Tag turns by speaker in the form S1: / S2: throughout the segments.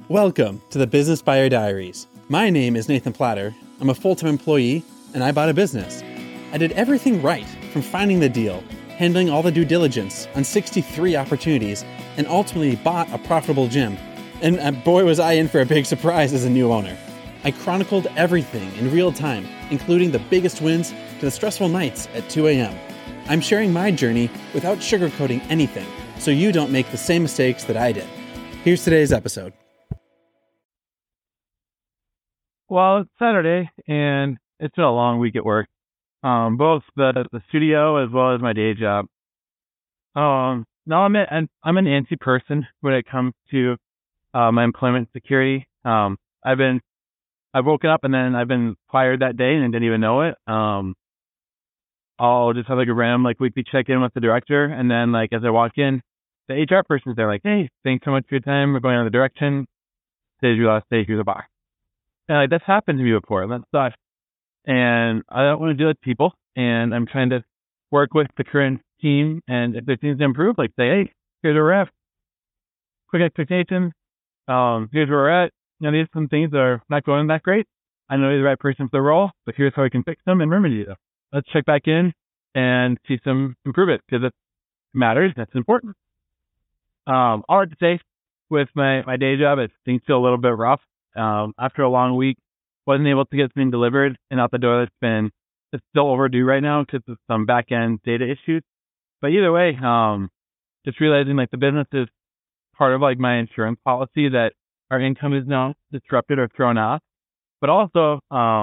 S1: Welcome to the Business Buyer Diaries. My name is Nathan Platter. I'm a full-time employee, and I bought a business. I did everything right, from finding the deal, handling all the due diligence on 63 opportunities, and ultimately bought a profitable gym. And boy, was I in for a big surprise as a new owner. I chronicled everything in real time, including the biggest wins to the stressful nights at 2 a.m. I'm sharing my journey without sugarcoating anything, so you don't make the same mistakes that I did. Here's today's episode.
S2: Well, it's Saturday, and it's been a long week at work, both the studio as well as my day job. Now I'm an antsy person when it comes to my employment security. I've woken up and then I've been fired that day and didn't even know it. I'll just have like a random weekly check-in with the director, and then as I walk in, the HR person's there hey, thanks so much for your time. We're going on the direction. Today's your last day. Here's a box. And that's happened to me before, and that sucks. And I don't want to deal with people, and I'm trying to work with the current team, and if there's things to improve, say, hey, here's where we're at. Quick expectations. Here's where we're at. These are some things that are not going that great. I know you're the right person for the role, but here's how we can fix them and remedy them. Let's check back in and see some improvement, because it matters. That's important. All I have to say, with my day job, things feel a little bit rough. After a long week, wasn't able to get something delivered and out the door. It's still overdue right now because of some back end data issues. But either way, just realizing the business is part of my insurance policy, that our income is now disrupted or thrown off. But also,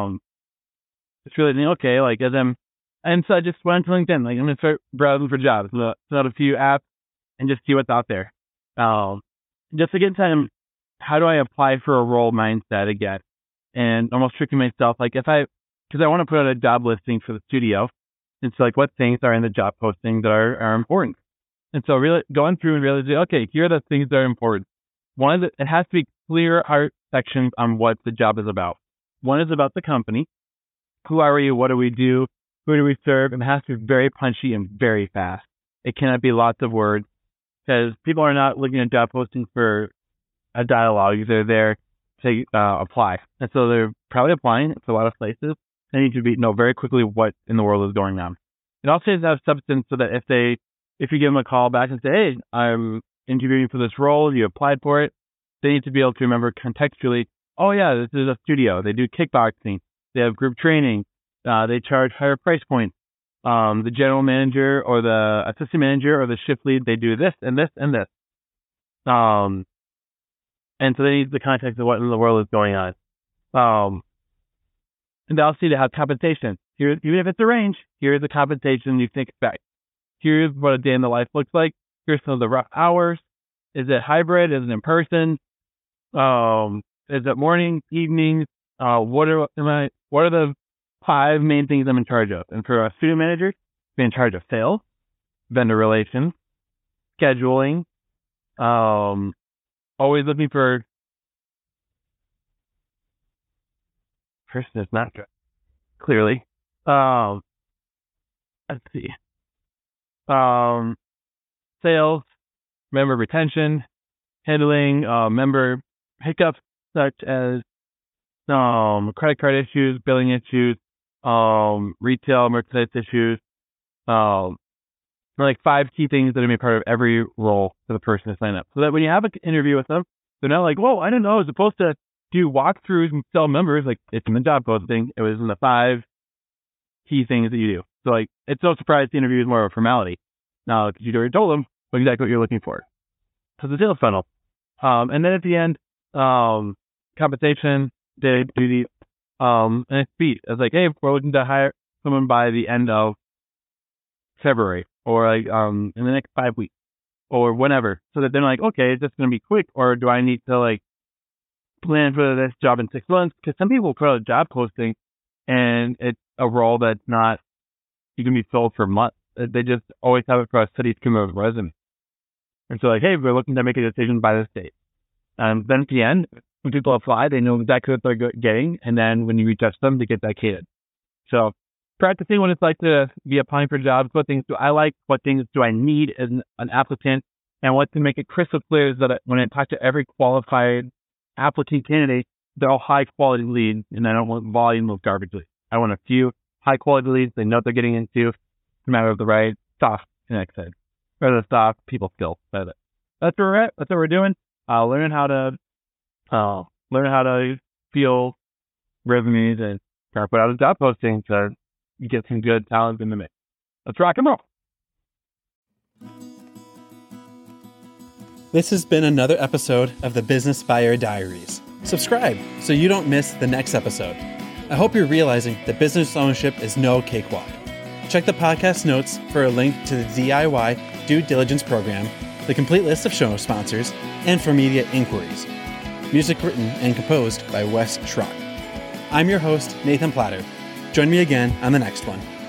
S2: just realizing, okay, and so I just went to LinkedIn. I'm going to start browsing for jobs, fill out a few apps and just see what's out there. Just to get time, how do I apply for a role mindset again? And almost tricking myself, because I want to put out a job listing for the studio. It's what things are in the job posting that are important. And so really going through and realizing, okay, here are the things that are important. One is it has to be clear art sections on what the job is about. One is about the company. Who are we? What do we do? Who do we serve? And it has to be very punchy and very fast. It cannot be lots of words, because people are not looking at job postings for a dialogue. They're there to apply. And so they're probably applying to a lot of places. They need to know very quickly what in the world is going on. It also has to have substance, so that if you give them a call back and say, hey, I'm interviewing for this role, you applied for it, they need to be able to remember contextually, oh yeah, this is a studio. They do kickboxing. They have group training. They charge higher price points. The general manager or the assistant manager or the shift lead, they do this and this and this. And so they need the context of what in the world is going on. And they also need to have compensation. Here, even if it's a range, here's the compensation you can expect. Here's what a day in the life looks like. Here's some of the rough hours. Is it hybrid? Is it in person? Is it morning, evening? What are the 5 main things I'm in charge of? And for a studio manager, be in charge of sales, vendor relations, scheduling, always looking for person is not good. Clearly. Let's see. Sales, member retention, handling member hiccups such as credit card issues, billing issues, retail merchandise issues. 5 key things that are going to be part of every role for the person to sign up. So that when you have an interview with them, they're not whoa, I didn't know I was supposed to do walkthroughs and sell members. It's in the job posting. It was in the 5 key things that you do. So it's no surprise the interview is more of a formality. Now, because you already told them exactly what you're looking for. So the sales funnel. And then at the end, compensation, day duty, and it's speed. It's hey, we're looking to hire someone by the end of February, or in the next 5 weeks, or whenever, so that they're okay, is this going to be quick, or do I need to plan for this job in 6 months? Because some people put out a job posting and it's a role that's not, you can be filled for months. They just always have it for a steady stream of resume. And so hey, we're looking to make a decision by this date. And then at the end, when people apply, they know exactly what they're getting, and then when you reach out to them, they get that catered. So practicing what it's like to be applying for jobs. What things do I like? What things do I need as an applicant? And what to make it crystal clear is that when I talk to every qualified applicant candidates, they're all high quality leads, and I don't want volume of garbage leads. I want a few high quality leads. They know what they're getting into. It's a matter of the right stuff, like I said, rather than stuff, people skills. That's where we're at. That's what we're doing. Learning how to field resumes and try to put out a job posting to get some good talent in the mix. Let's rock and roll.
S1: This has been another episode of the Business Buyer Diaries. Subscribe so you don't miss the next episode. I hope you're realizing that business ownership is no cakewalk. Check the podcast notes for a link to the DIY due diligence program, the complete list of show sponsors, and for media inquiries. Music written and composed by Wes Schrock. I'm your host, Nathan Platter. Join me again on the next one.